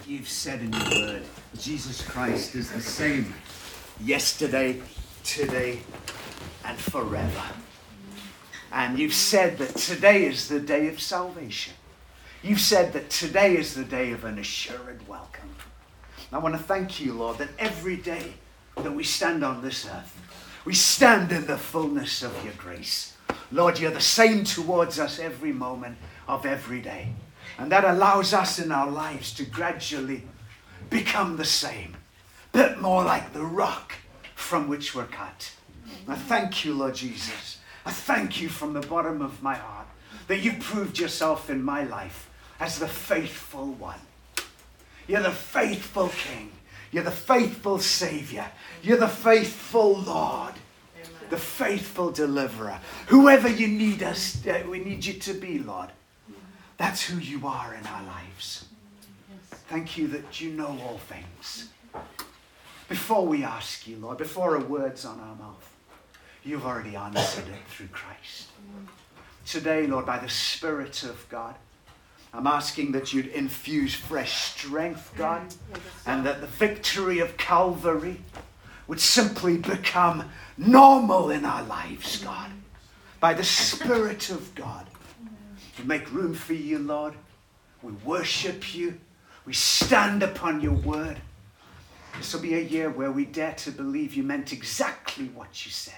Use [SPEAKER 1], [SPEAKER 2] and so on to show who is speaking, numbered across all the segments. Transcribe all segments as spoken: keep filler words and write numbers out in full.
[SPEAKER 1] you've said in your word, Jesus Christ is the same yesterday, today, and forever. And you've said that today is the day of salvation. You've said that today is the day of an assured welcome. I want to thank you, Lord, that every day that we stand on this earth, we stand in the fullness of your grace. Lord, you're the same towards us every moment of every day. And that allows us in our lives to gradually become the same, a bit more like the rock from which we're cut. I thank you, Lord Jesus. I thank you from the bottom of my heart that you've proved yourself in my life as the faithful one. You're the faithful King. You're the faithful Savior. You're the faithful Lord. Amen. The faithful deliverer. Whoever you need us, uh, we need you to be, Lord. That's who you are in our lives. Thank you that you know all things. Before we ask you, Lord, before a word's on our mouth, you've already answered it through Christ. Today, Lord, by the Spirit of God, I'm asking that you'd infuse fresh strength, God, and that the victory of Calvary would simply become normal in our lives, God. By the Spirit of God, we make room for you, Lord. We worship you. We stand upon your word. This will be a year where we dare to believe you meant exactly what you said.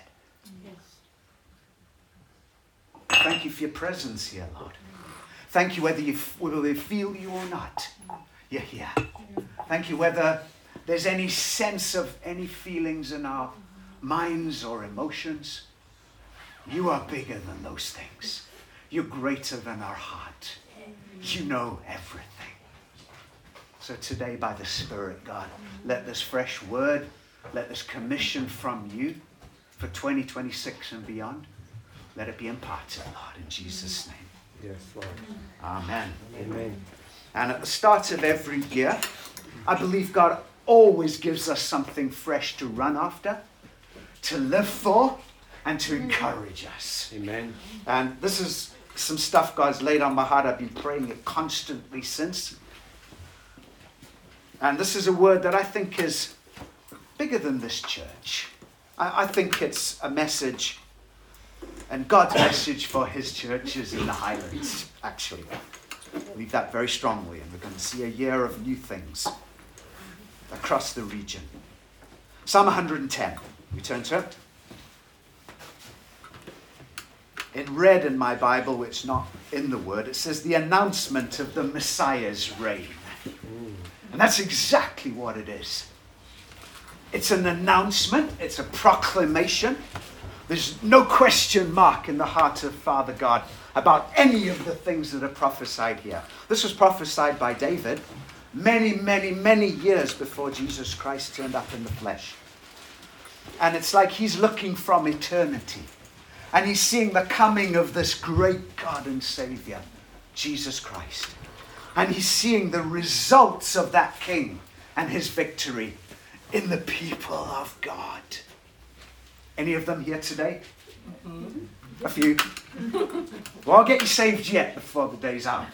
[SPEAKER 1] Yes. Thank you for your presence here, Lord. Thank you whether, you, whether they feel you or not. You're here. Thank you whether there's any sense of any feelings in our minds or emotions. You are bigger than those things. You're greater than our heart. You know everything. So today, by the Spirit, God, let this fresh word, let this commission from you for twenty twenty-six and beyond, let it be imparted, Lord, in Jesus' name.
[SPEAKER 2] Yes, Lord.
[SPEAKER 1] Amen.
[SPEAKER 2] Amen.
[SPEAKER 1] And at the start of every year, I believe God always gives us something fresh to run after, to live for, and to encourage us.
[SPEAKER 2] Amen.
[SPEAKER 1] And this is some stuff God's laid on my heart. I've been praying it constantly since. And this is a word that I think is bigger than this church. I, I think it's a message, and God's message for his church is in the Highlands, actually. I believe that very strongly, and we're going to see a year of new things across the region. Psalm one hundred ten. We turn to it. In red in my Bible, which is not in the word, it says the announcement of the Messiah's reign. And that's exactly what it is. It's an announcement. It's a proclamation. There's no question mark in the heart of Father God about any of the things that are prophesied here. This was prophesied by David many, many, many years before Jesus Christ turned up in the flesh. And it's like he's looking from eternity. And he's seeing the coming of this great God and Savior, Jesus Christ. And he's seeing the results of that King and his victory in the people of God. Any of them here today? Mm-hmm. A few. Well, I'll get you saved yet before the day's out.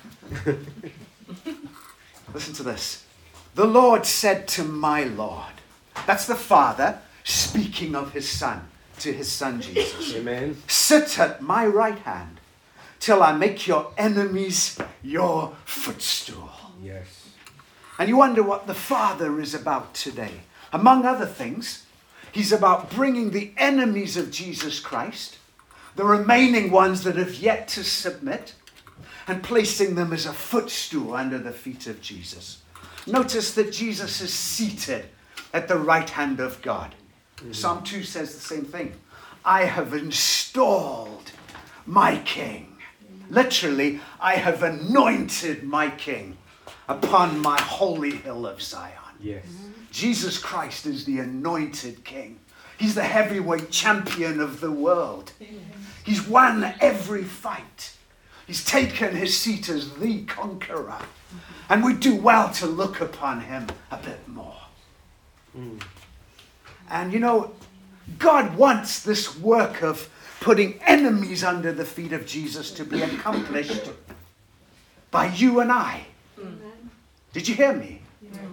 [SPEAKER 1] Listen to this. The Lord said to my Lord. That's the Father speaking of his Son, to his Son Jesus.
[SPEAKER 2] Amen.
[SPEAKER 1] Sit at my right hand till I make your enemies your footstool.
[SPEAKER 2] Yes.
[SPEAKER 1] And you wonder what the Father is about today. Among other things, he's about bringing the enemies of Jesus Christ, the remaining ones that have yet to submit, and placing them as a footstool under the feet of Jesus. Notice that Jesus is seated at the right hand of God. Mm-hmm. Psalm two says the same thing. I have installed my King. Literally, I have anointed my King upon my holy hill of Zion.
[SPEAKER 2] Yes.
[SPEAKER 1] Jesus Christ is the anointed King. He's the heavyweight champion of the world. He's won every fight. He's taken his seat as the conqueror. And we do well to look upon him a bit more. Mm. And you know, God wants this work of putting enemies under the feet of Jesus to be accomplished by you and I. Mm. Did you hear me? Yes.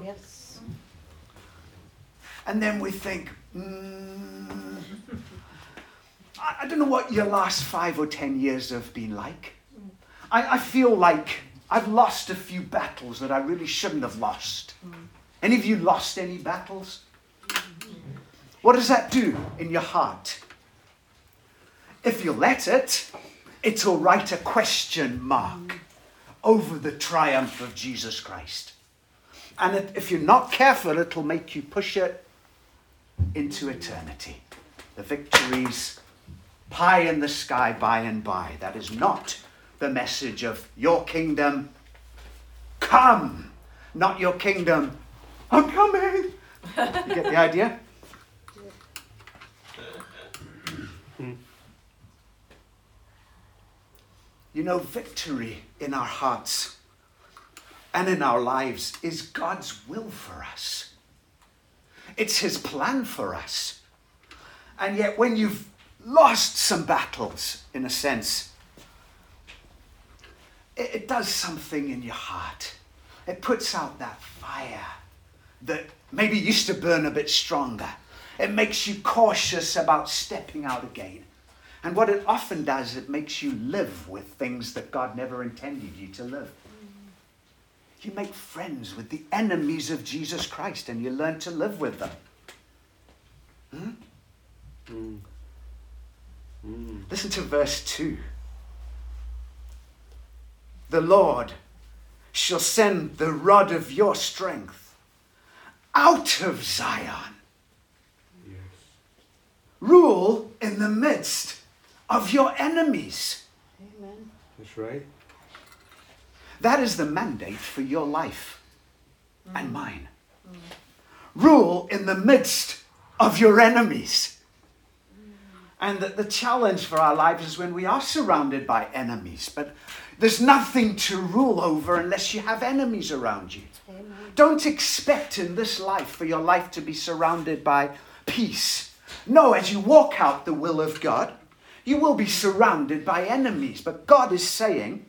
[SPEAKER 2] Yes.
[SPEAKER 1] And then we think, mm, I, I don't know what your last five or ten years have been like. I, I feel like I've lost a few battles that I really shouldn't have lost. Any of you lost any battles? What does that do in your heart? If you let it, it'll write a question mark over the triumph of Jesus Christ. And it, if you're not careful, it'll make you push it into eternity. The victory's pie in the sky by and by. That is not the message of your kingdom come. Not your kingdom, I'm coming. You get the idea? You know, victory in our hearts and in our lives is God's will for us. It's his plan for us. And yet when you've lost some battles, in a sense, it, it does something in your heart. It puts out that fire that maybe used to burn a bit stronger. It makes you cautious about stepping out again. And what it often does, it makes you live with things that God never intended you to live. You make friends with the enemies of Jesus Christ and you learn to live with them. Hmm? Mm. Mm. Listen to verse two. The Lord shall send the rod of your strength out of Zion. Yes. Rule in the midst of your enemies.
[SPEAKER 2] Amen.
[SPEAKER 3] That's right.
[SPEAKER 1] That is the mandate for your life mm. and mine. Mm. Rule in the midst of your enemies. Mm. And the, the challenge for our lives is when we are surrounded by enemies, but there's nothing to rule over unless you have enemies around you. Amen. Don't expect in this life for your life to be surrounded by peace. No, as you walk out the will of God, you will be surrounded by enemies. But God is saying,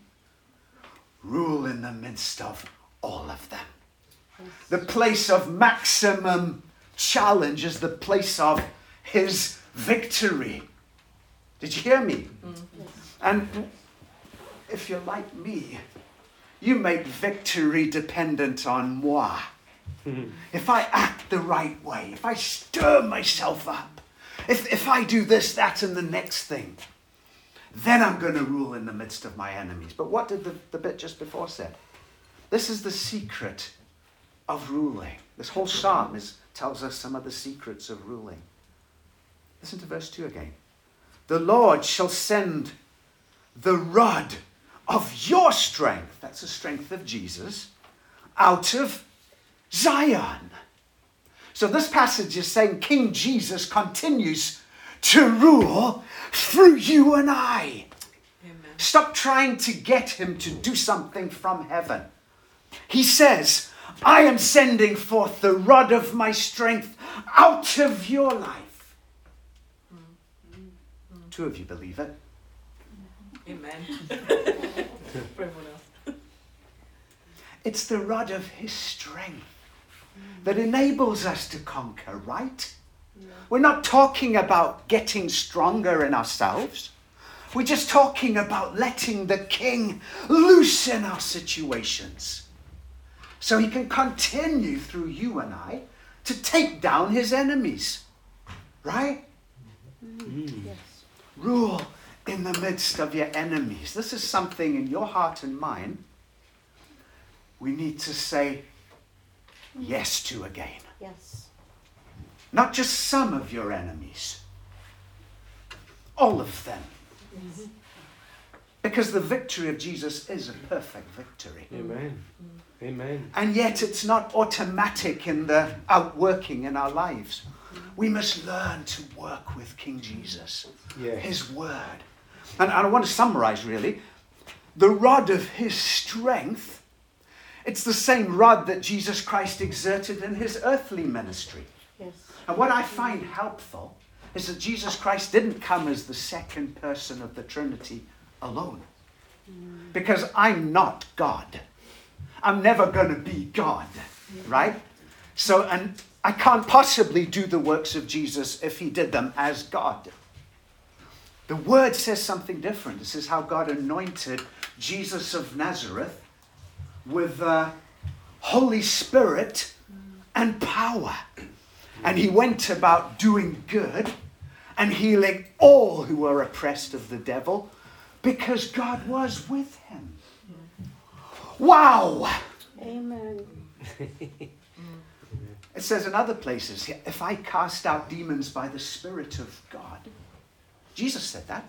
[SPEAKER 1] rule in the midst of all of them. Yes. The place of maximum challenge is the place of his victory. Did you hear me? Mm-hmm. Yes. And if you're like me, you make victory dependent on moi. Mm-hmm. If I act the right way, if I stir myself up, If if I do this, that, and the next thing, then I'm going to rule in the midst of my enemies. But what did the, the bit just before said? This is the secret of ruling. This whole psalm is, tells us some of the secrets of ruling. Listen to verse two again. The Lord shall send the rod of your strength, that's the strength of Jesus, out of Zion. So this passage is saying King Jesus continues to rule through you and I. Amen. Stop trying to get him to do something from heaven. He says, I am sending forth the rod of my strength out of your life. Mm-hmm. Two of you believe it.
[SPEAKER 4] Amen. For everyone else.
[SPEAKER 1] It's the rod of his strength that enables us to conquer, right? Yeah. We're not talking about getting stronger in ourselves. We're just talking about letting the King loose in our situations so he can continue through you and I to take down his enemies, right? Mm. Yes. Rule in the midst of your enemies. This is something in your heart and mind we need to say yes to again.
[SPEAKER 2] Yes.
[SPEAKER 1] Not just some of your enemies. All of them. Yes. Because the victory of Jesus is a perfect victory.
[SPEAKER 3] Amen. Amen.
[SPEAKER 1] And yet it's not automatic in the outworking in our lives. We must learn to work with King Jesus. Yes. His word. And, and I want to summarize really. The rod of his strength, it's the same rod that Jesus Christ exerted in his earthly ministry. Yes. And what I find helpful is that Jesus Christ didn't come as the second person of the Trinity alone. Mm. Because I'm not God. I'm never going to be God, right? So, and I can't possibly do the works of Jesus if he did them as God. The word says something different. This is how God anointed Jesus of Nazareth with the Holy Spirit and power. And he went about doing good and healing all who were oppressed of the devil because God was with him. Wow!
[SPEAKER 2] Amen.
[SPEAKER 1] It says in other places, if I cast out demons by the Spirit of God. Jesus said that.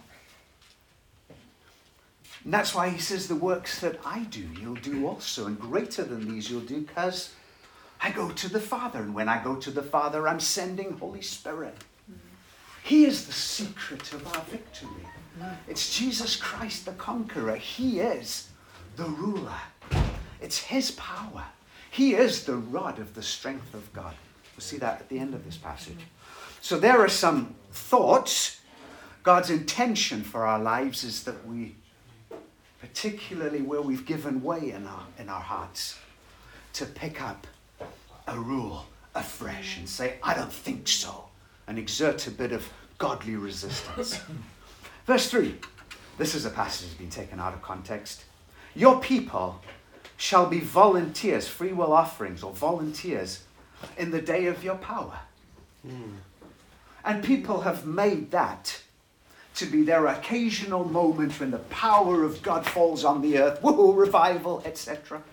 [SPEAKER 1] And that's why he says the works that I do, you'll do also. And greater than these you'll do because I go to the Father. And when I go to the Father, I'm sending Holy Spirit. He is the secret of our victory. It's Jesus Christ the conqueror. He is the ruler. It's his power. He is the rod of the strength of God. We'll see that at the end of this passage. So there are some thoughts. God's intention for our lives is that we, particularly where we've given way in our, in our hearts, to pick up a rule afresh and say, I don't think so, and exert a bit of godly resistance. Verse three. This is a passage that's been taken out of context. Your people shall be volunteers, free will offerings, or volunteers in the day of your power. Mm. And people have made that to be their occasional moment when the power of God falls on the earth, woohoo, revival, et cetera.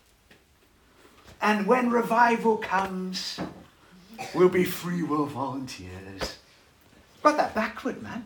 [SPEAKER 1] And when revival comes, we'll be free will volunteers. Got that backward, man.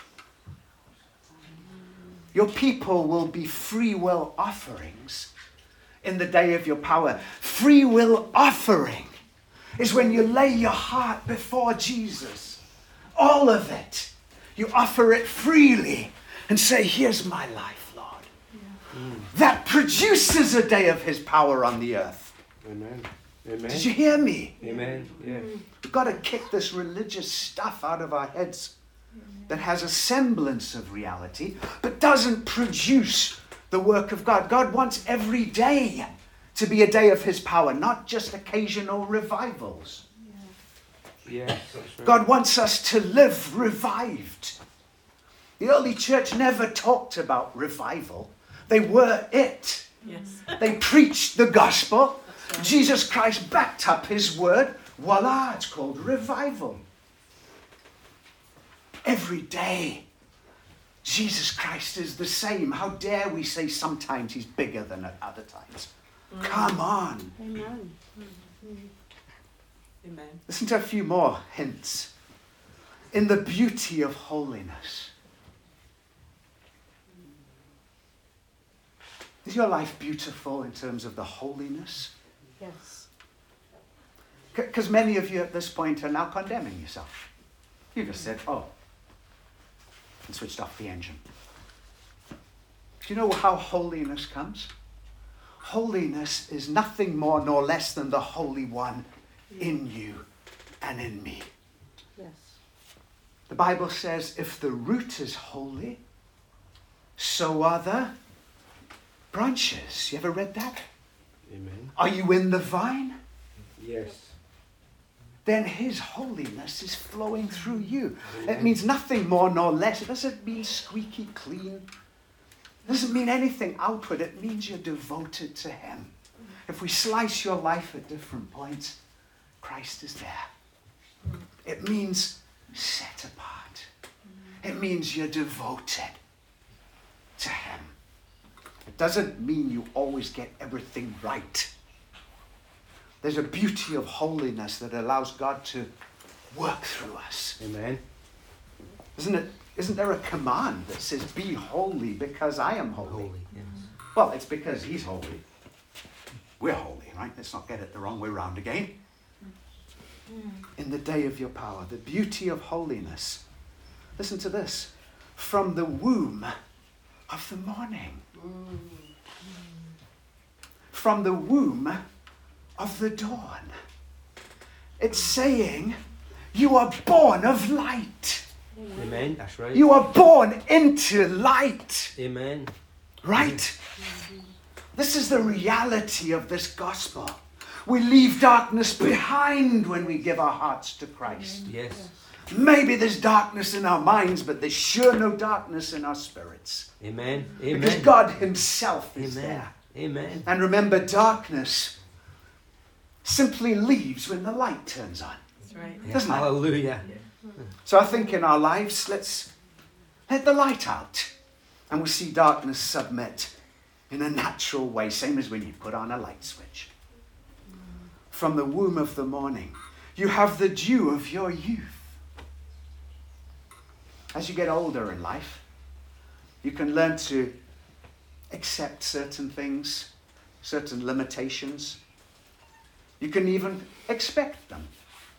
[SPEAKER 1] Your people will be free will offerings in the day of your power. Free will offering is when you lay your heart before Jesus. All of it. You offer it freely and say, here's my life, Lord. Yeah. Mm. That produces a day of his power on the earth.
[SPEAKER 3] Amen. Amen.
[SPEAKER 1] Did you hear me?
[SPEAKER 3] Amen. Yeah.
[SPEAKER 1] We've got to kick this religious stuff out of our heads that has a semblance of reality, but doesn't produce the work of God. God wants every day to be a day of his power, not just occasional revivals.
[SPEAKER 3] Yeah. Yes, that's right.
[SPEAKER 1] God wants us to live revived. The early church never talked about revival. They were it.
[SPEAKER 4] Yes.
[SPEAKER 1] They preached the gospel. Right. Jesus Christ backed up his word. Voila, it's called revival. Every day, Jesus Christ is the same. How dare we say sometimes he's bigger than at other times? Mm. Come on.
[SPEAKER 2] Amen.
[SPEAKER 4] Amen.
[SPEAKER 1] Listen to a few more hints. In the beauty of holiness. Is your life beautiful in terms of the holiness?
[SPEAKER 2] Yes.
[SPEAKER 1] Because many of you at this point are now condemning yourself. You just said, oh, and switched off the engine. Do you know how holiness comes? Holiness is nothing more nor less than the Holy One in you and in me.
[SPEAKER 2] Yes.
[SPEAKER 1] The Bible says if the root is holy, so are the branches. You ever read that?
[SPEAKER 3] Amen.
[SPEAKER 1] Are you in the vine?
[SPEAKER 3] Yes.
[SPEAKER 1] Then his holiness is flowing through you.
[SPEAKER 3] Amen.
[SPEAKER 1] It means nothing more nor less. It doesn't mean squeaky clean. It doesn't mean anything outward. It means you're devoted to him. If we slice your life at different points, Christ is there. It means set apart. It means you're devoted to him. It doesn't mean you always get everything right. There's a beauty of holiness that allows God to work through us.
[SPEAKER 3] Amen.
[SPEAKER 1] Isn't it? Isn't there a command that says, be holy because I am holy?
[SPEAKER 3] Holy, yes.
[SPEAKER 1] Well, it's because he's holy. We're holy, right? Let's not get it the wrong way round again. In the day of your power, the beauty of holiness. Listen to this. From the womb of the morning. From the womb of the dawn. It's saying you are born of light.
[SPEAKER 3] Amen. That's right.
[SPEAKER 1] You are born into light.
[SPEAKER 3] Amen.
[SPEAKER 1] Right? This is the reality of this gospel. We leave darkness behind when we give our hearts to Christ.
[SPEAKER 3] Yes.
[SPEAKER 1] Maybe there's darkness in our minds, but there's sure no darkness in our spirits.
[SPEAKER 3] Amen. Amen.
[SPEAKER 1] Because God himself is
[SPEAKER 3] Amen.
[SPEAKER 1] there.
[SPEAKER 3] Amen.
[SPEAKER 1] And remember, darkness simply leaves when the light turns on.
[SPEAKER 4] That's right.
[SPEAKER 3] Yeah,
[SPEAKER 1] Doesn't it?
[SPEAKER 3] hallelujah.
[SPEAKER 1] So I think in our lives, let's let the light out. And we'll see darkness submit in a natural way, same as when you put on a light switch. From the womb of the morning, you have the dew of your youth. As you get older in life, you can learn to accept certain things, certain limitations. You can even expect them.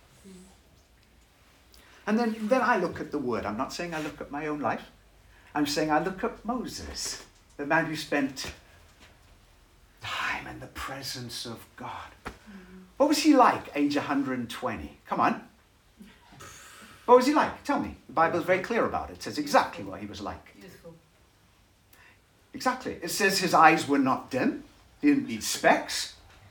[SPEAKER 1] And then, then I look at the Word. I'm not saying I look at my own life. I'm saying I look at Moses, the man who spent time in the presence of God. What was he like, age one hundred twenty? Come on. What was he like? Tell me. The Bible's very clear about it. It says exactly what he was like.
[SPEAKER 4] Beautiful.
[SPEAKER 1] Exactly. It says his eyes were not dim. He didn't need specs.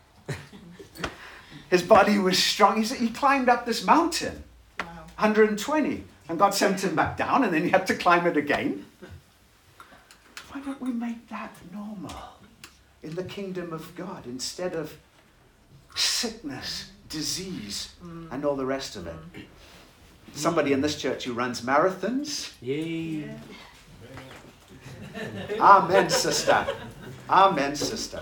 [SPEAKER 1] His body was strong. He, said he climbed up this mountain,
[SPEAKER 4] Wow.
[SPEAKER 1] one hundred twenty, and God sent him back down, and then he had to climb it again. Why don't we make that normal in the kingdom of God instead of sickness, disease,
[SPEAKER 4] Mm.
[SPEAKER 1] and all the rest of it? Somebody in this church who runs marathons.
[SPEAKER 3] Yay.
[SPEAKER 1] Amen, sister. Amen, sister.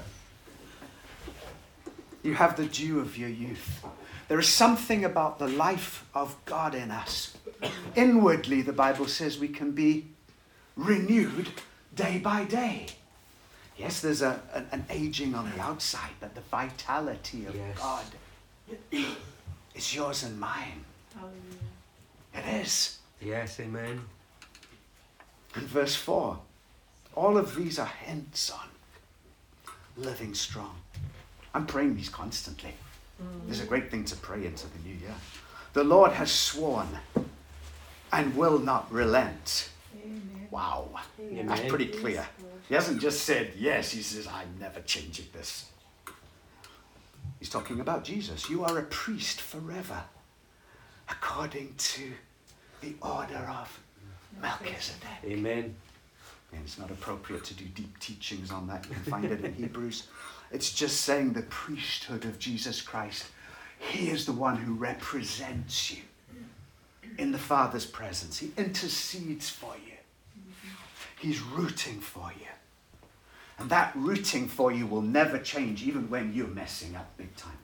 [SPEAKER 1] You have the dew of your youth. There is something about the life of God in us. Inwardly, the Bible says we can be renewed day by day. Yes, there's a, an, an aging on the outside, but the vitality of
[SPEAKER 3] Yes.
[SPEAKER 1] God is yours and mine.
[SPEAKER 4] Hallelujah.
[SPEAKER 1] It is.
[SPEAKER 3] Yes, amen.
[SPEAKER 1] In verse four, all of these are hints on living strong. I'm praying these constantly.
[SPEAKER 4] Mm.
[SPEAKER 1] It's a great thing to pray into the new year. The Lord has sworn and will not relent.
[SPEAKER 4] Amen.
[SPEAKER 1] Wow.
[SPEAKER 2] Amen.
[SPEAKER 1] That's pretty clear. He hasn't just said yes, he says, I'm never changing this. He's talking about Jesus. You are a priest forever, according to the order of Melchizedek.
[SPEAKER 3] Amen.
[SPEAKER 1] And it's not appropriate to do deep teachings on that. You can find it in Hebrews. It's just saying the priesthood of Jesus Christ. He is the one who represents you in the Father's presence. He intercedes for you. He's rooting for you. And that rooting for you will never change, even when you're messing up big time.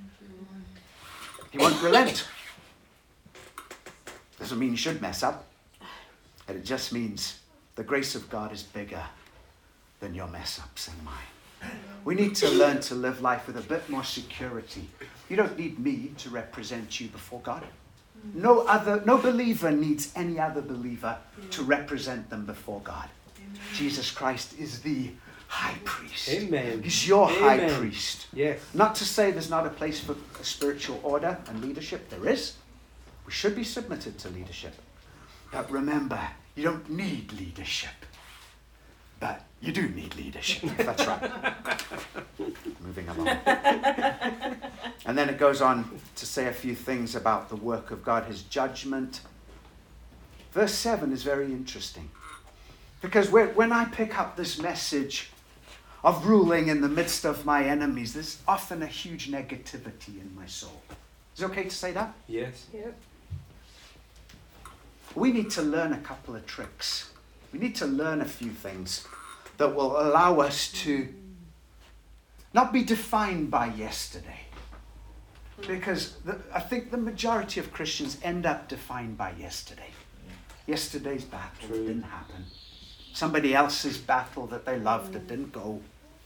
[SPEAKER 1] He won't relent. Doesn't mean you should mess up. And it just means the grace of God is bigger than your mess ups and mine. We need to learn to live life with a bit more security. You don't need me to represent you before God. No other, no believer needs any other believer to represent them before God. Jesus Christ is the high priest.
[SPEAKER 3] Amen.
[SPEAKER 1] He's your high
[SPEAKER 3] Amen.
[SPEAKER 1] priest.
[SPEAKER 3] Yes.
[SPEAKER 1] Not to say there's not a place for a spiritual order and leadership. There is. We should be submitted to leadership. But remember, you don't need leadership. But you do need leadership. That's right. Moving along. And then it goes on to say a few things about the work of God, his judgment. Verse seven is very interesting. Because when I pick up this message of ruling in the midst of my enemies, there's often a huge negativity in my soul. Is it okay to say that?
[SPEAKER 3] Yes.
[SPEAKER 2] Yep.
[SPEAKER 1] We need to learn a couple of tricks. We need to learn a few things that will allow us to not be defined by yesterday. Because the, I think the majority of Christians end up defined by yesterday. Yesterday's battle
[SPEAKER 3] True.
[SPEAKER 1] didn't happen. Somebody else's battle that they loved that didn't go.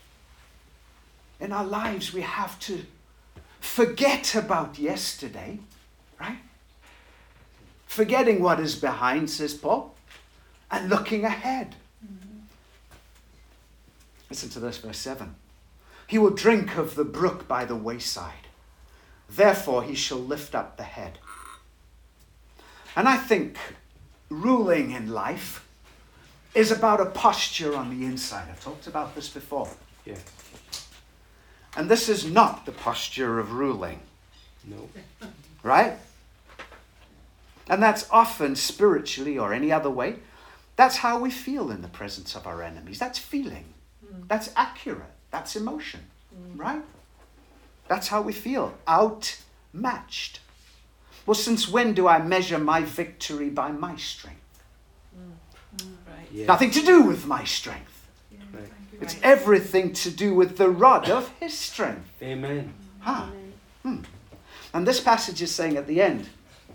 [SPEAKER 1] In our lives, we have to forget about yesterday, right? Forgetting what is behind, says Paul, and looking ahead. Mm-hmm. Listen to this, verse seven. He will drink of the brook by the wayside. Therefore, he shall lift up the head. And I think ruling in life is about a posture on the inside. I've talked about this before.
[SPEAKER 3] Yes.
[SPEAKER 1] And this is not the posture of ruling,
[SPEAKER 3] No.
[SPEAKER 1] right? And that's often spiritually or any other way. That's how we feel in the presence of our enemies. That's feeling. That's accurate. That's emotion, right? That's how we feel, outmatched. Well, since when do I measure my victory by my strength?
[SPEAKER 4] Right.
[SPEAKER 3] Yes.
[SPEAKER 1] Nothing to do with my strength.
[SPEAKER 4] Yeah,
[SPEAKER 3] Right.
[SPEAKER 4] thank you.
[SPEAKER 1] It's everything to do with the rod of his strength.
[SPEAKER 3] Amen.
[SPEAKER 1] Huh.
[SPEAKER 2] Amen.
[SPEAKER 1] And this passage is saying at the end,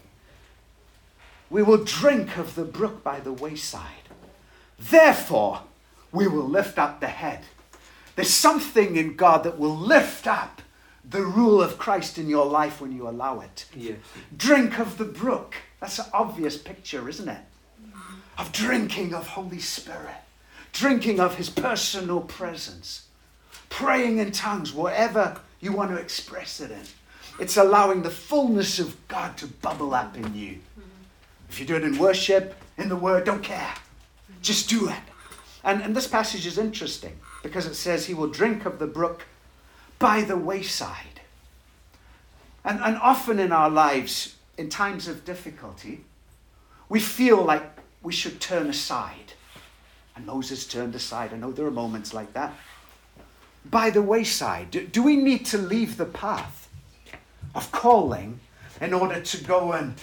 [SPEAKER 1] we will drink of the brook by the wayside. Therefore, we will lift up the head. There's something in God that will lift up the rule of Christ in your life when you allow it.
[SPEAKER 3] Yes.
[SPEAKER 1] Drink of the brook. That's an obvious picture, isn't it? Of drinking of Holy Spirit. Drinking of his personal presence. Praying in tongues, whatever you want to express it in. It's allowing the fullness of God to bubble up in you. If you do it in worship, in the word, don't care. Just do it. And, and this passage is interesting because it says he will drink of the brook by the wayside. And, and often in our lives, in times of difficulty, we feel like we should turn aside. And Moses turned aside. I know there are moments like that. By the wayside. Do, do we need to leave the path of calling in order to go and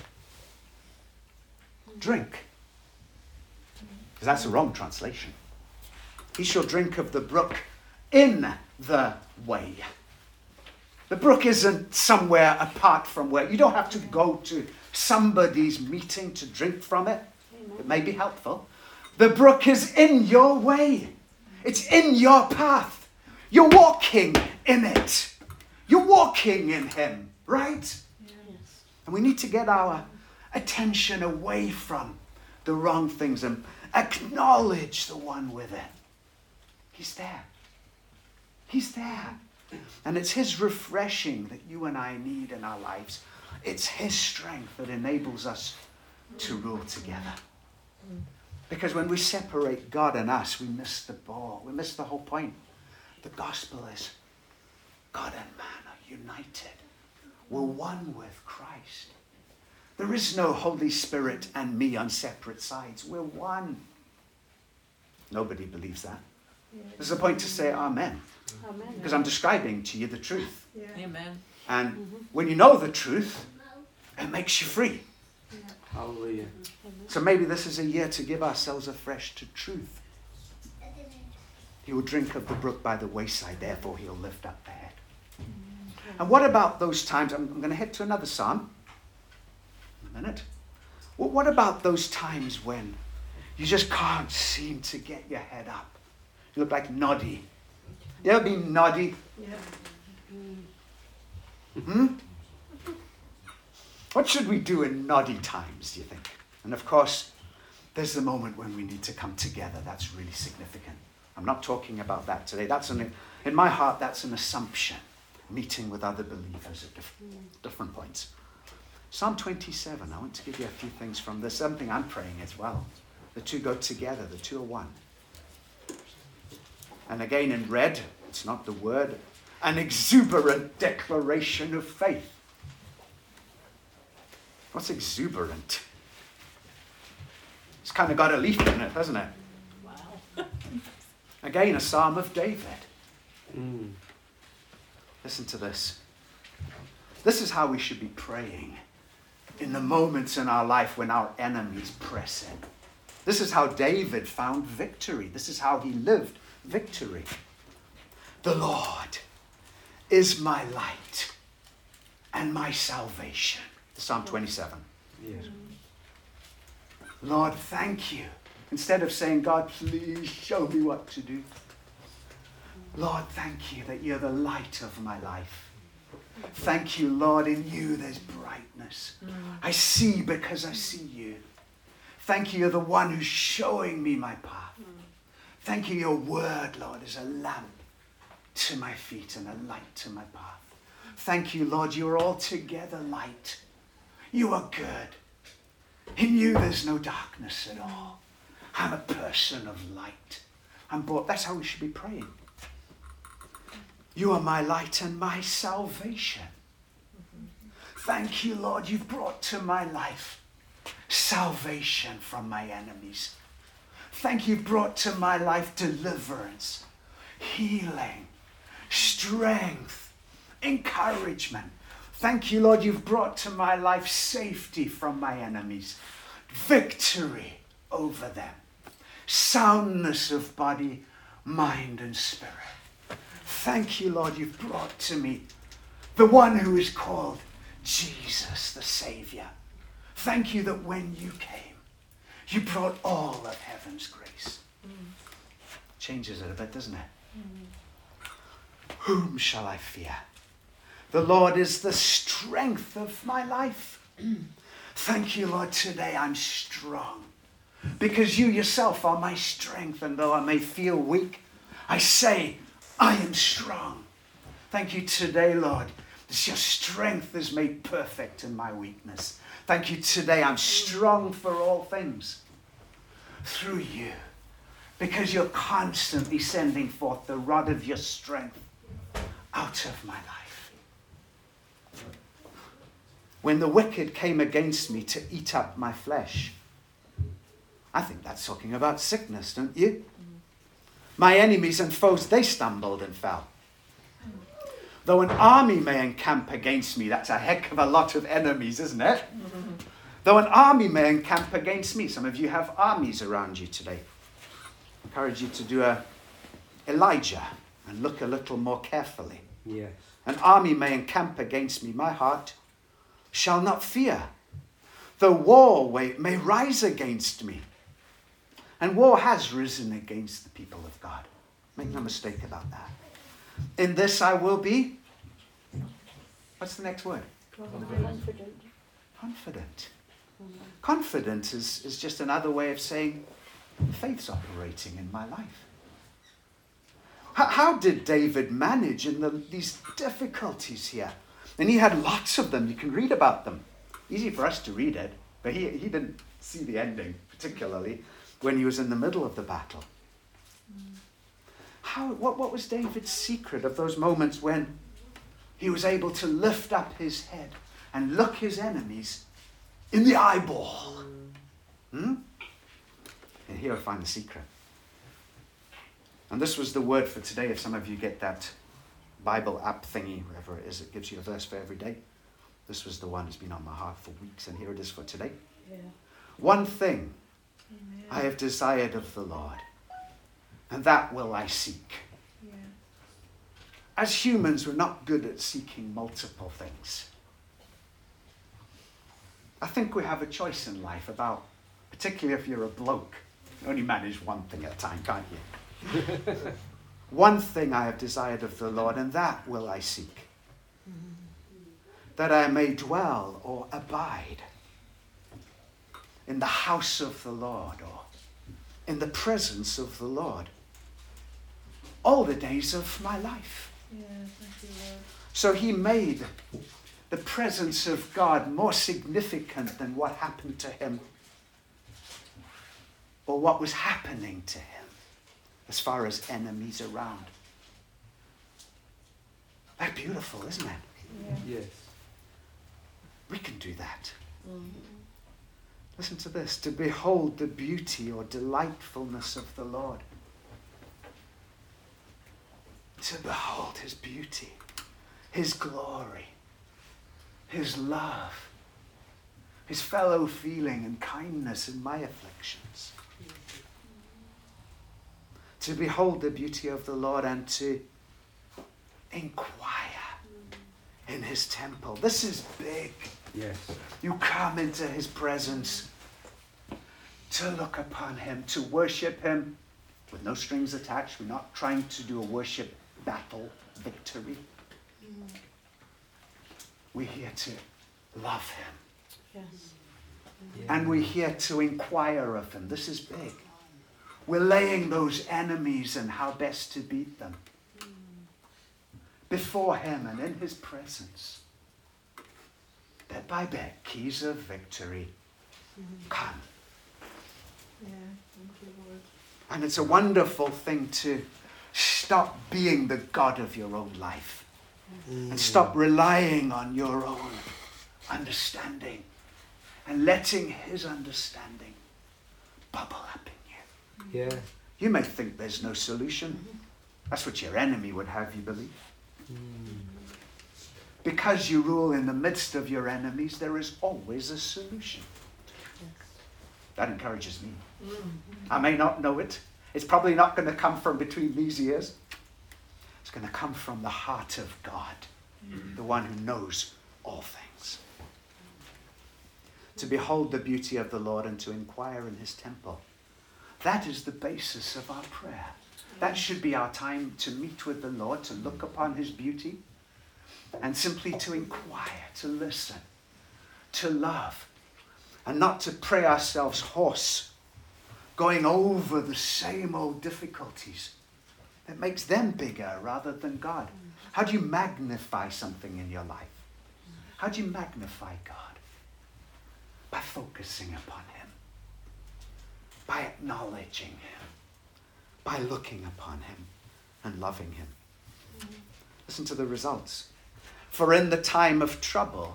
[SPEAKER 1] drink? Because that's the wrong translation. He shall drink of the brook in the way. The brook isn't somewhere apart from where. You don't have to go to somebody's meeting to drink from it. It may be helpful. The brook is in your way. It's in your path. You're walking in it. You're walking in him, right?
[SPEAKER 2] Yes.
[SPEAKER 1] And we need to get our attention away from the wrong things and acknowledge the one with it. He's there. He's there. And it's his refreshing that you and I need in our lives. It's his strength that enables us to rule together. Because when we separate God and us, we miss the ball. We miss the whole point. The gospel is God and man are united. We're one with Christ. There is no Holy Spirit and me on separate sides. We're one. Nobody believes that. There's a point to say amen.
[SPEAKER 2] Amen.
[SPEAKER 1] Because I'm describing to you the truth.
[SPEAKER 4] Yeah.
[SPEAKER 5] Amen.
[SPEAKER 1] And when you know the truth, it makes you free.
[SPEAKER 3] Hallelujah.
[SPEAKER 1] So maybe this is a year to give ourselves afresh to truth. He will drink of the brook by the wayside, therefore he'll lift up the head. And what about those times? I'm, I'm going to head to another psalm in a minute. Well, what about those times when you just can't seem to get your head up? You look like Noddy. You ever been Noddy?
[SPEAKER 4] Yeah.
[SPEAKER 1] Hmm? What should we do in noddy times, do you think? And of course, there's the moment when we need to come together. That's really significant. I'm not talking about that today. That's an, in my heart, that's an assumption. Meeting with other believers at diff- different points. Psalm twenty-seven, I want to give you a few things from this. Something I'm praying as well. The two go together. The two are one. And again in red, it's not the word, an exuberant declaration of faith. What's exuberant? It's kind of got a leaf in it, hasn't it?
[SPEAKER 5] Wow.
[SPEAKER 1] Again, a psalm of David.
[SPEAKER 3] Mm.
[SPEAKER 1] Listen to this. This is how we should be praying in the moments in our life when our enemies press in. This is how David found victory. This is how he lived victory. The Lord is my light and my salvation. Psalm twenty-seven.
[SPEAKER 3] Yes.
[SPEAKER 1] Lord, thank you. Instead of saying, God, please show me what to do. Lord, thank you that you're the light of my life. Thank you, Lord, in you there's brightness. I see because I see you. Thank you, you're the one who's showing me my path. Thank you, your word, Lord, is a lamp to my feet and a light to my path. Thank you, Lord, you're altogether light. You are good. In you there's no darkness at all. I'm a person of light. I'm bought. That's how we should be praying. You are my light and my salvation. Thank you, Lord, you've brought to my life salvation from my enemies. Thank you, brought to my life deliverance, healing, strength, encouragement. Thank you, Lord, you've brought to my life safety from my enemies, victory over them, soundness of body, mind, and spirit. Thank you, Lord, you've brought to me the one who is called Jesus, the Savior. Thank you that when you came, you brought all of heaven's grace. Mm. Changes it a bit, doesn't it? Mm. Whom shall I fear? The Lord is the strength of my life. Thank you, Lord, today I'm strong because you yourself are my strength, and though I may feel weak, I say I am strong. Thank you today, Lord, that your strength is made perfect in my weakness. Thank you today I'm strong for all things through you, because you're constantly sending forth the rod of your strength out of my life. When the wicked came against me to eat up my flesh, I think that's talking about sickness, don't you? My enemies and foes, they stumbled and fell. Though an army may encamp against me, that's a heck of a lot of enemies, isn't it? Mm-hmm. Though an army may encamp against me, some of you have armies around you today. I encourage you to do a Elijah and look a little more carefully.
[SPEAKER 3] Yes.
[SPEAKER 1] An army may encamp against me, my heart shall not fear. Though war may rise against me. And war has risen against the people of God. Make no mistake about that. In this I will be, what's the next word?
[SPEAKER 2] Confident.
[SPEAKER 1] Confident. Confident is, is just another way of saying faith's operating in my life. How, how did David manage in the, these difficulties here? And he had lots of them. You can read about them. Easy for us to read it, but he, he didn't see the ending, particularly when he was in the middle of the battle. Mm. How, what, what was David's secret of those moments when he was able to lift up his head and look his enemies in the eyeball? Mm. Hmm? And here I find the secret. And this was the word for today. If some of you get that Bible app thingy, whatever it is, it gives you a verse for every day. This was the one that's been on my heart for weeks, and here it is for today. Yeah. One thing Amen. I have desired of the Lord, and that will I seek. Yeah. As humans, we're not good at seeking multiple things. I think we have a choice in life about, particularly if you're a bloke, you only manage one thing at a time, can't you? One thing I have desired of the Lord, and that will I seek. Mm-hmm. That I may dwell or abide in the house of the Lord, or in the presence of the Lord, all the days of my life.
[SPEAKER 4] Yeah, thank you, Lord.
[SPEAKER 1] So he made the presence of God more significant than what happened to him or what was happening to him as far as enemies around. That's beautiful, isn't it?
[SPEAKER 4] Yeah.
[SPEAKER 3] Yes.
[SPEAKER 1] We can do that.
[SPEAKER 4] Mm-hmm.
[SPEAKER 1] Listen to this. To behold the beauty or delightfulness of the Lord. To behold his beauty, his glory, his love, his fellow feeling and kindness in my afflictions. To behold the beauty of the Lord and to inquire in his temple. This is big.
[SPEAKER 3] Yes.
[SPEAKER 1] You come into his presence to look upon him, to worship him with no strings attached. We're not trying to do a worship battle victory. Mm. We're here to love him.
[SPEAKER 2] Yes.
[SPEAKER 3] Yeah.
[SPEAKER 1] And we're here to inquire of him. This is big. We're laying those enemies and how best to beat them mm. before him and in his presence. Bit by bit, keys of victory mm-hmm. come.
[SPEAKER 4] Yeah, thank you, Lord.
[SPEAKER 1] And it's a wonderful thing to Stop being the God of your own life. And stop relying on your own understanding and letting his understanding bubble up in you.
[SPEAKER 3] Yeah.
[SPEAKER 1] You may think there's no solution. That's what your enemy would have you believe. Because you rule in the midst of your enemies, there is always a solution. That encourages me. I may not know it. It's probably not going to come from between these ears. It's going to come from the heart of God, the one who knows all things. To behold the beauty of the Lord and to inquire in his temple. That is the basis of our prayer. That should be our time to meet with the Lord, to look upon his beauty, and simply to inquire, to listen, to love, and not to pray ourselves hoarse, going over the same old difficulties. It makes them bigger rather than God. How do you magnify something in your life? How do you magnify God? By focusing upon him, by acknowledging him, by looking upon him and loving him. Listen to the results. For in the time of trouble,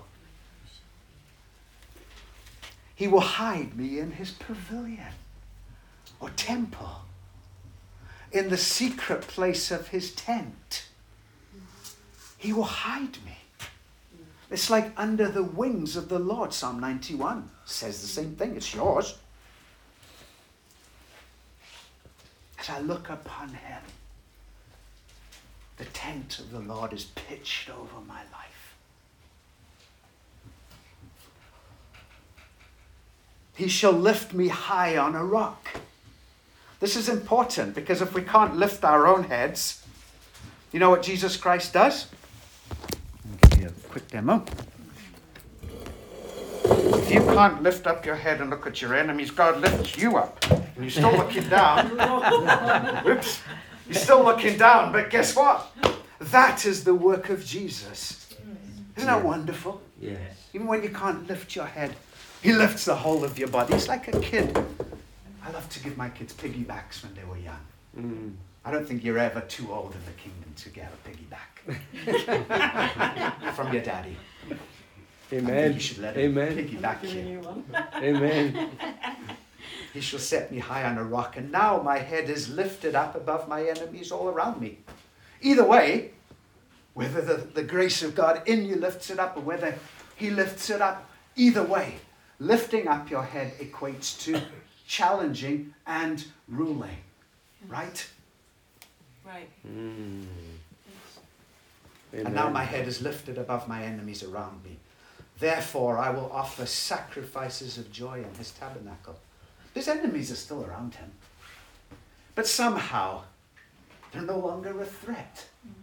[SPEAKER 1] he will hide me in his pavilion or temple, in the secret place of his tent. He will hide me. It's like under the wings of the Lord. Psalm ninety-one says the same thing. It's yours. As I look upon him, the tent of the Lord is pitched over my life. He shall lift me high on a rock. This is important because if we can't lift our own heads, you know what Jesus Christ does? I'll give you a quick demo. If you can't lift up your head and look at your enemies, God lifts you up. And you're still looking down. Whoops. You're still looking down, but guess what? That is the work of Jesus. Isn't that wonderful?
[SPEAKER 3] Yes.
[SPEAKER 1] Even when you can't lift your head, he lifts the whole of your body. It's like a kid. I love to give my kids piggybacks when they were young.
[SPEAKER 3] Mm.
[SPEAKER 1] I don't think you're ever too old in the kingdom to get a piggyback from your daddy. I think
[SPEAKER 3] Amen.
[SPEAKER 1] you should let him
[SPEAKER 3] Amen.
[SPEAKER 1] piggyback you.
[SPEAKER 3] Amen.
[SPEAKER 1] He shall set me high on a rock, and now my head is lifted up above my enemies all around me. Either way, whether the, the grace of God in you lifts it up or whether he lifts it up, either way, lifting up your head equates to challenging and ruling. Right?
[SPEAKER 4] Right.
[SPEAKER 3] Mm.
[SPEAKER 1] And now my head is lifted above my enemies around me. Therefore, I will offer sacrifices of joy in his tabernacle. His enemies are still around him. But somehow, they're no longer a threat.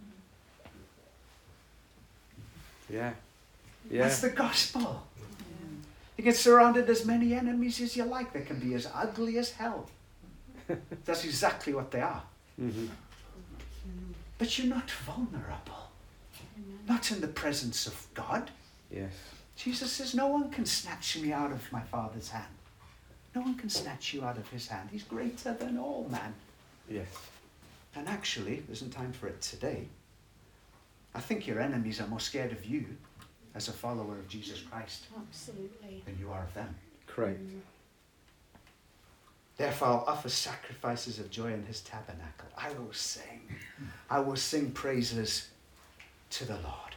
[SPEAKER 3] Yeah. Yeah.
[SPEAKER 1] That's the gospel. You get surrounded as many enemies as you like. They can be as ugly as hell. That's exactly what they are.
[SPEAKER 3] Mm-hmm.
[SPEAKER 1] But you're not vulnerable. Not in the presence of God.
[SPEAKER 3] Yes.
[SPEAKER 1] Jesus says, no one can snatch me out of my Father's hand. No one can snatch you out of his hand. He's greater than all man.
[SPEAKER 3] Yes.
[SPEAKER 1] And actually, there isn't time for it today. I think your enemies are more scared of you as a follower of Jesus Christ
[SPEAKER 2] Absolutely.
[SPEAKER 1] than you are of them.
[SPEAKER 3] Correct.
[SPEAKER 1] Therefore, I'll offer sacrifices of joy in his tabernacle. I will sing. I will sing praises to the Lord.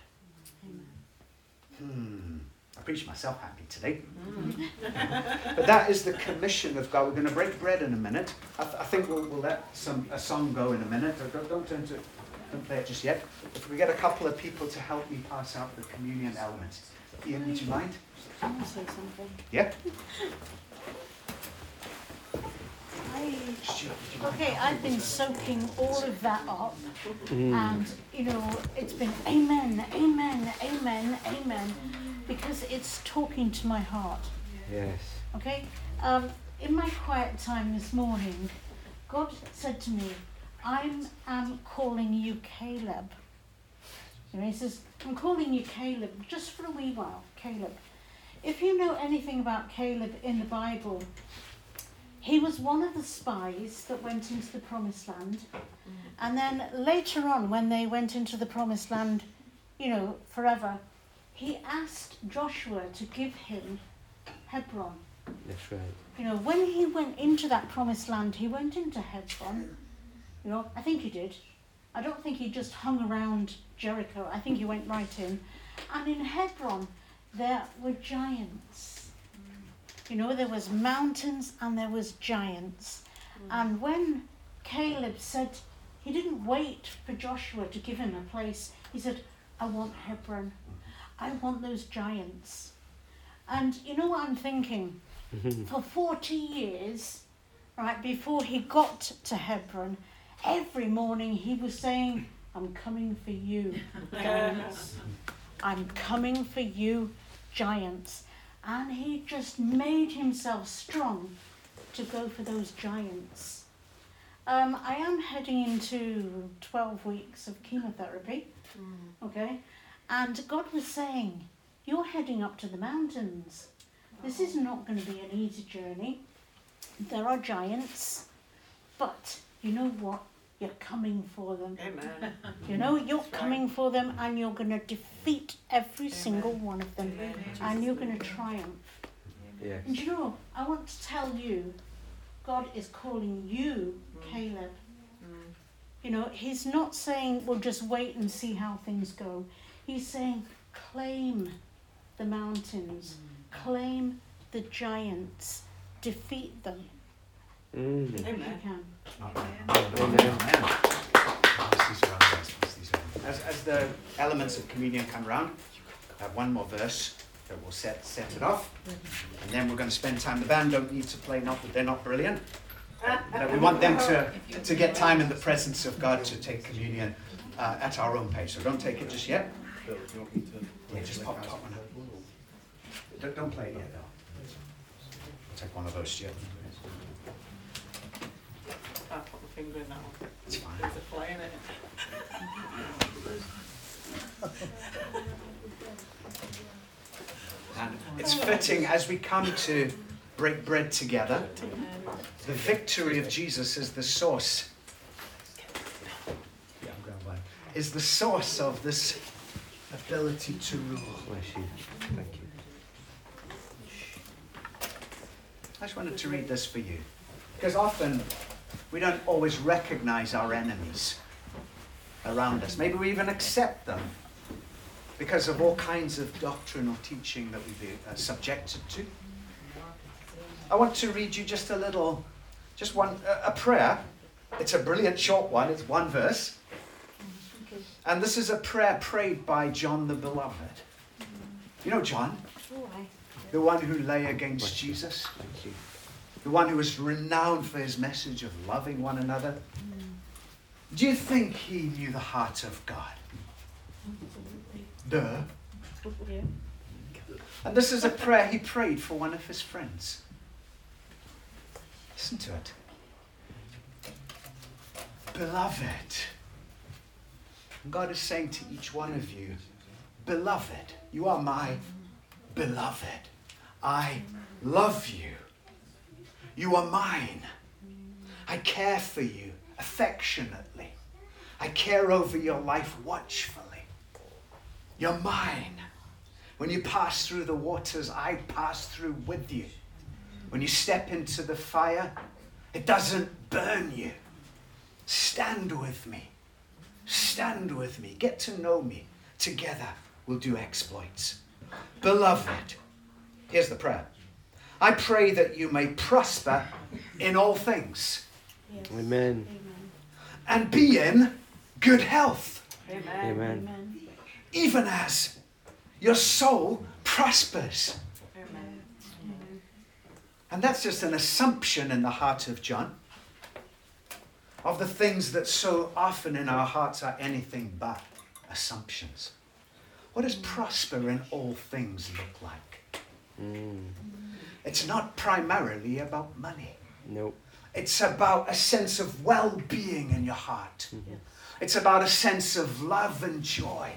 [SPEAKER 1] Hmm. I preached myself happy today. But that is the commission of God. We're going to break bread in a minute. I, th- I think we'll, we'll let some a song go in a minute. Don't, don't turn to it. Don't play it just yet. If we get a couple of people to help me pass out the communion elements. Ian, would you mind?
[SPEAKER 2] I want to say something.
[SPEAKER 1] Yeah?
[SPEAKER 2] I,
[SPEAKER 1] Stuart, would you mind?
[SPEAKER 2] okay, I've been soaking all of that up,
[SPEAKER 3] Mm.
[SPEAKER 2] and you know, it's been amen, amen, amen, amen, because it's talking to my heart.
[SPEAKER 3] Yes.
[SPEAKER 2] Okay? Um, in my quiet time this morning, God said to me, I'm um, calling you Caleb. You know, he says, I'm calling you Caleb just for a wee while, Caleb. If you know anything about Caleb in the Bible, he was one of the spies that went into the promised land. And then later on, when they went into the promised land, you know, forever, he asked Joshua to give him Hebron.
[SPEAKER 3] That's right.
[SPEAKER 2] You know, when he went into that promised land, he went into Hebron. You know, I think he did. I don't think he just hung around Jericho. I think he went right in. And in Hebron, there were giants. You know, there was mountains and there was giants. And when Caleb said, he didn't wait for Joshua to give him a place. He said, I want Hebron. I want those giants. And you know what I'm thinking? For forty years, right, before he got to Hebron, every morning he was saying, I'm coming for you, giants. I'm coming for you, giants. And he just made himself strong to go for those giants. Um, I am heading into twelve weeks of chemotherapy, okay? And God was saying, you're heading up to the mountains. This is not going to be an easy journey. There are giants, but you know what? You're coming for them.
[SPEAKER 4] Amen.
[SPEAKER 2] You know, you're
[SPEAKER 4] That's right.
[SPEAKER 2] coming for them and you're going to defeat every
[SPEAKER 4] Amen.
[SPEAKER 2] single one of them.
[SPEAKER 4] Amen.
[SPEAKER 2] And you're going to triumph.
[SPEAKER 3] Yes.
[SPEAKER 2] And you know, I want to tell you, God is calling you,
[SPEAKER 4] Mm.
[SPEAKER 2] Caleb.
[SPEAKER 4] Mm.
[SPEAKER 2] You know, he's not saying, well, just wait and see how things go. He's saying, claim the mountains, claim the giants, defeat them
[SPEAKER 3] Mm.
[SPEAKER 2] if
[SPEAKER 4] Amen.
[SPEAKER 2] you can.
[SPEAKER 3] Amen.
[SPEAKER 1] As, as the elements of communion come round, I have one more verse that will set, set it off. And then we're going to spend time. The band don't need to play, not that they're not brilliant. But we want them to, to get time in the presence of God to take communion uh, at our own pace. So don't take it just yet. Yeah, just pop top one up. Don't, don't play it yet, though. I'll take one of those, Stuart.
[SPEAKER 4] I'll put my finger in that one.
[SPEAKER 1] It's fine.
[SPEAKER 4] There's a fly in it.
[SPEAKER 1] And it's fitting as we come to break bread together. The victory of Jesus is the source. Yeah, I'm going blind. Is the source of this ability to rule.
[SPEAKER 3] Bless you. Thank you.
[SPEAKER 1] I just wanted to read this for you. Because often we don't always recognize our enemies around us. Maybe we even accept them because of all kinds of doctrinal teaching that we've been uh, subjected to. I want to read you just a little, just one, a, a prayer. It's a brilliant short one. It's one verse. And this is a prayer prayed by John the Beloved. You know John? The one who lay against Jesus.
[SPEAKER 3] Thank you.
[SPEAKER 1] The one who was renowned for his message of loving one another. Do you think he knew the heart of God? Duh.
[SPEAKER 2] Yeah.
[SPEAKER 1] And this is a prayer he prayed for one of his friends. Listen to it. Beloved. God is saying to each one of you, beloved, you are my beloved. I love you. You are mine. I care for you affectionately. I care over your life watchfully. You're mine. When you pass through the waters, I pass through with you. When you step into the fire, it doesn't burn you. Stand with me. Stand with me. Get to know me. Together we'll do exploits. Beloved, here's the prayer. I pray that you may prosper in all things
[SPEAKER 2] Yes.
[SPEAKER 3] Amen.
[SPEAKER 2] Amen.
[SPEAKER 1] and be in good health,
[SPEAKER 4] Amen.
[SPEAKER 3] Amen.
[SPEAKER 2] Amen.
[SPEAKER 1] even as your soul prospers.
[SPEAKER 4] Amen.
[SPEAKER 2] Amen.
[SPEAKER 1] And that's just an assumption in the heart of John of the things that so often in our hearts are anything but assumptions. What does prosper in all things look like?
[SPEAKER 3] Mm.
[SPEAKER 1] It's not primarily about money.
[SPEAKER 3] Nope.
[SPEAKER 1] It's about a sense of well-being in your heart.
[SPEAKER 2] Yes.
[SPEAKER 1] It's about a sense of love and joy.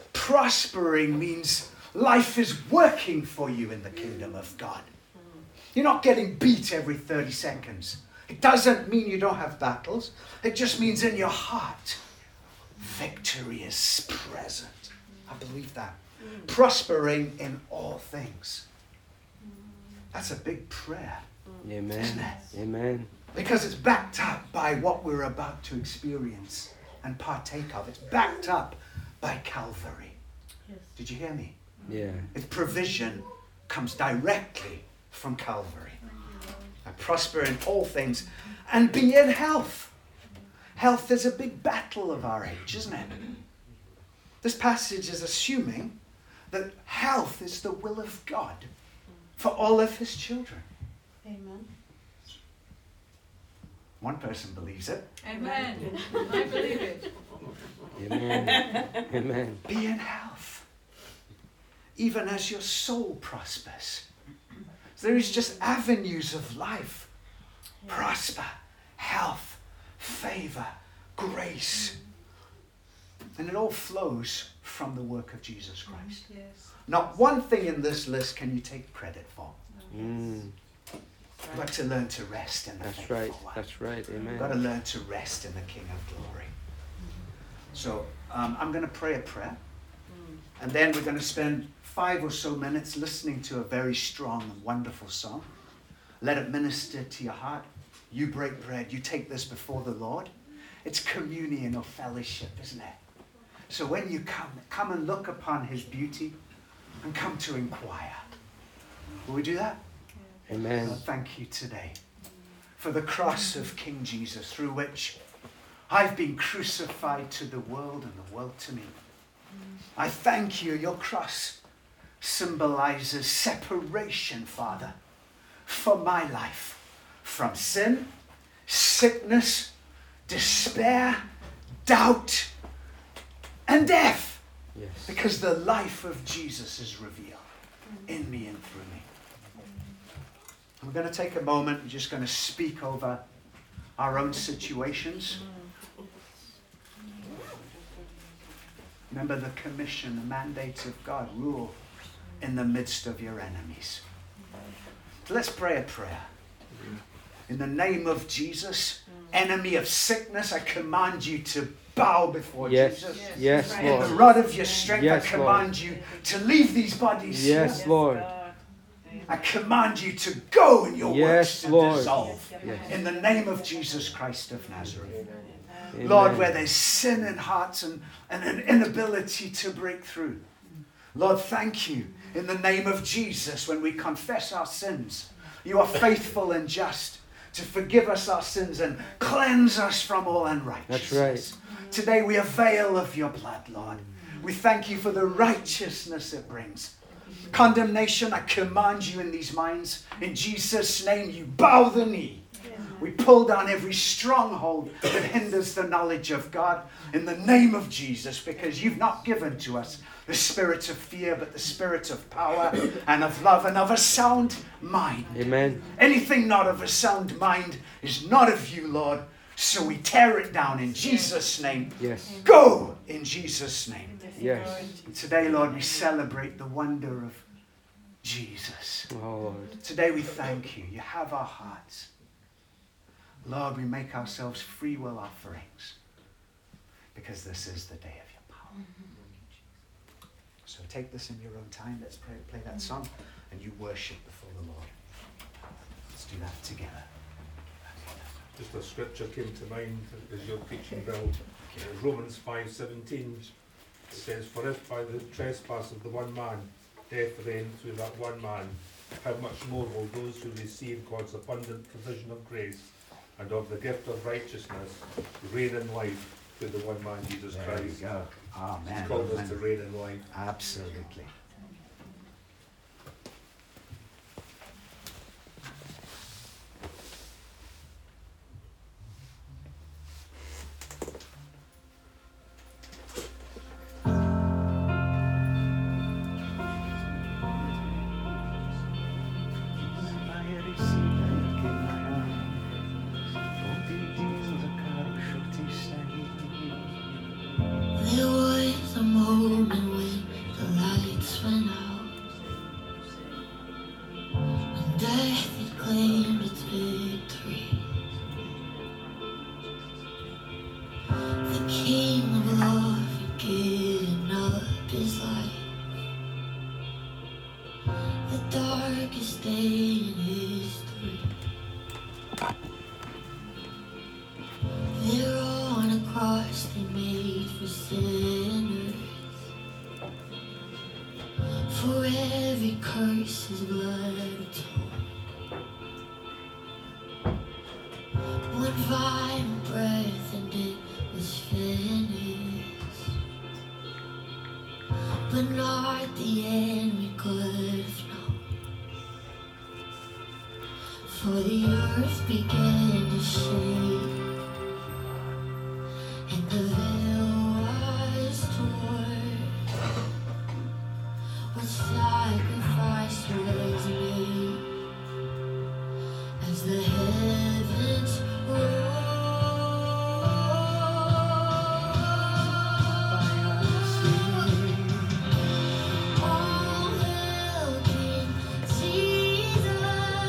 [SPEAKER 1] Prospering means life is working for you in the kingdom of God. You're not getting beat every thirty seconds. It doesn't mean you don't have battles. It just means in your heart, victory is present. I believe that. Prospering in all things. That's a big prayer.
[SPEAKER 3] Amen. Amen.
[SPEAKER 1] Because it's backed up by what we're about to experience and partake of. It's backed up by Calvary.
[SPEAKER 2] Yes.
[SPEAKER 1] Did you hear me?
[SPEAKER 3] Yeah.
[SPEAKER 1] Its provision comes directly from Calvary. I prosper in all things and be in health. Health is a big battle of our age, isn't it? This passage is assuming that health is the will of God for all of his children.
[SPEAKER 2] Amen.
[SPEAKER 1] One person believes it.
[SPEAKER 4] Amen. I believe it.
[SPEAKER 3] Amen. Amen.
[SPEAKER 1] Be in health, even as your soul prospers. There is just avenues of life. Prosper, health, favor, grace. And it all flows from the work of Jesus Christ.
[SPEAKER 4] Yes.
[SPEAKER 1] Not one thing in this list can you take credit for.
[SPEAKER 3] Mm.
[SPEAKER 1] You've got to learn to rest in the
[SPEAKER 3] That's
[SPEAKER 1] faithful
[SPEAKER 3] right.
[SPEAKER 1] one.
[SPEAKER 3] That's right.
[SPEAKER 1] You've got to
[SPEAKER 3] Amen.
[SPEAKER 1] learn to rest in the King of Glory. So um, I'm going to pray a prayer. And then we're going to spend five or so minutes listening to a very strong and wonderful song. Let it minister to your heart. You break bread. You take this before the Lord. It's communion or fellowship, isn't it? So when you come, come and look upon his beauty and come to inquire. Will we do that?
[SPEAKER 3] Amen.
[SPEAKER 1] Lord, thank you today for the cross of King Jesus through which I've been crucified to the world and the world to me. I thank you. Your cross symbolizes separation, Father, for my life from sin, sickness, despair, doubt, and death.
[SPEAKER 3] Yes.
[SPEAKER 1] Because the life of Jesus is revealed in me and through me. We're going to take a moment. We're just going to speak over our own situations. Remember the commission, the mandate of God. Rule in the midst of your enemies. So let's pray a prayer. In the name of Jesus, enemy of sickness, I command you to bow before
[SPEAKER 3] Yes.
[SPEAKER 1] Jesus.
[SPEAKER 3] Yes,
[SPEAKER 1] In the
[SPEAKER 3] Lord.
[SPEAKER 1] rod of your strength,
[SPEAKER 3] Yes,
[SPEAKER 1] I command you to leave these bodies.
[SPEAKER 3] Yes, Lord.
[SPEAKER 1] I command you to go in your
[SPEAKER 3] Yes,
[SPEAKER 1] works to
[SPEAKER 3] Lord.
[SPEAKER 1] dissolve.
[SPEAKER 3] Yes.
[SPEAKER 1] In the name of Jesus Christ of Nazareth.
[SPEAKER 3] Amen.
[SPEAKER 1] Lord, where there's sin in hearts and, and an inability to break through. Lord, thank you in the name of Jesus when we confess our sins. You are faithful and just to forgive us our sins and cleanse us from all unrighteousness.
[SPEAKER 3] That's right.
[SPEAKER 1] Today we avail of your blood, Lord. We thank you for the righteousness it brings. Condemnation, I command you in these minds. In Jesus' name, you bow the knee. We pull down every stronghold that hinders the knowledge of God in the name of Jesus, because you've not given to us the spirit of fear, but the spirit of power and of love and of a sound mind.
[SPEAKER 3] Amen.
[SPEAKER 1] Anything not of a sound mind is not of you, Lord. So we tear it down in Jesus' name.
[SPEAKER 3] Yes.
[SPEAKER 1] Go in Jesus' name.
[SPEAKER 3] Yes.
[SPEAKER 1] And today, Lord, we celebrate the wonder of Jesus.
[SPEAKER 3] Oh, Lord.
[SPEAKER 1] Today we thank you. You have our hearts. Lord, we make ourselves free will offerings because this is the day of your power. So take this in your own time. Let's play, play that song and you worship before the Lord. Let's do that together.
[SPEAKER 5] Just a scripture came to mind as you're preaching, Bill. Uh, Romans five seventeen. It says, "For if by the trespass of the one man death reigned through that one man, how much more will those who receive God's abundant provision of grace and of the gift of righteousness reign in life through the one man, Jesus
[SPEAKER 1] There
[SPEAKER 5] Christ."
[SPEAKER 1] we go. Amen.
[SPEAKER 5] He's called us
[SPEAKER 1] Amen.
[SPEAKER 5] to reign in life.
[SPEAKER 1] Absolutely.
[SPEAKER 6] There was a moment when the lights darkest day in history. There on a cross they made for sinners. For every curse his blood atoned. One final breath and it was finished. But not the end we could have known. For the earth began to shake, and the veil was torn. What sacrifice was made as the heavens roar. All hail King Jesus.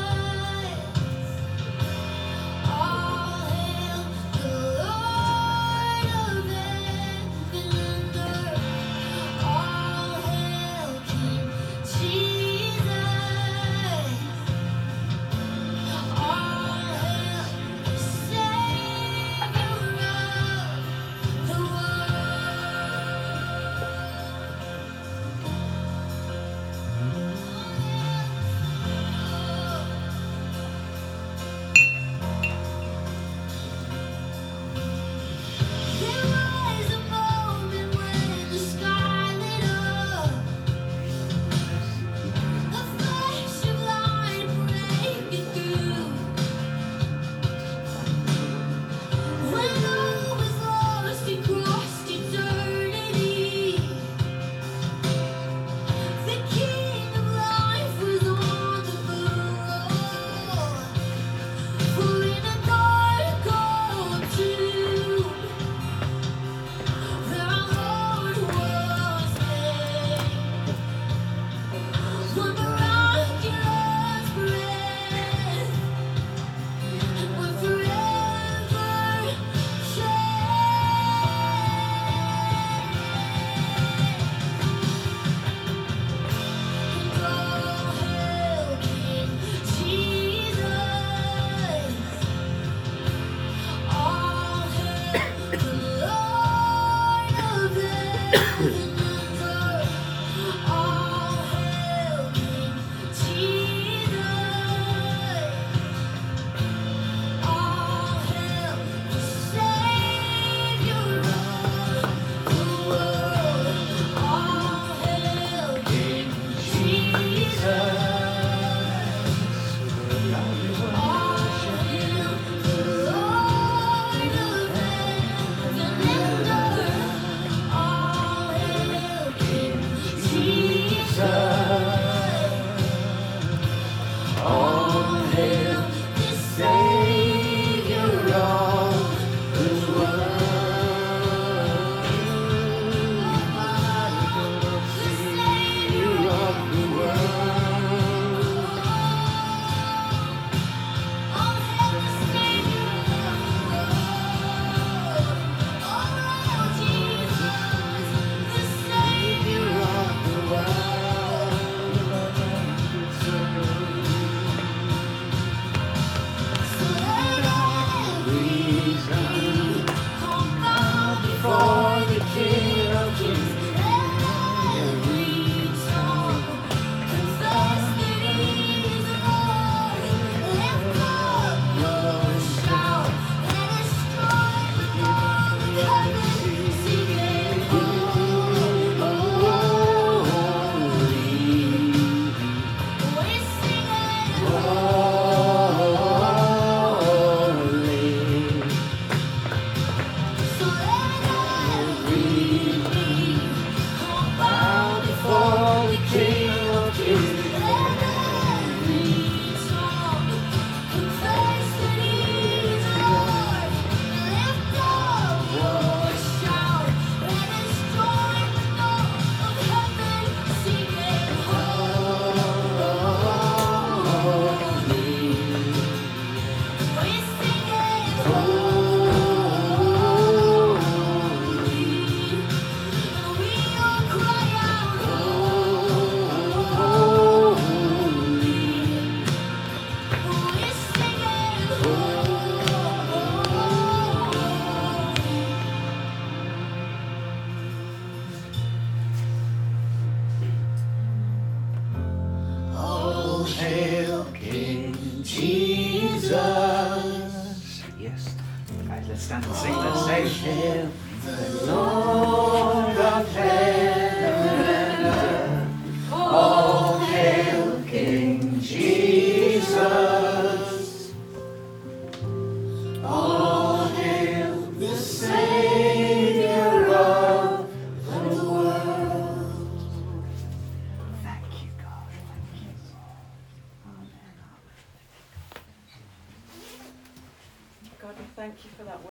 [SPEAKER 6] All hail the Lord of heaven and earth. All hail King Jesus.
[SPEAKER 1] hail King Jesus. Yes. Right, let's stand and sing. Let's say,
[SPEAKER 6] The Lord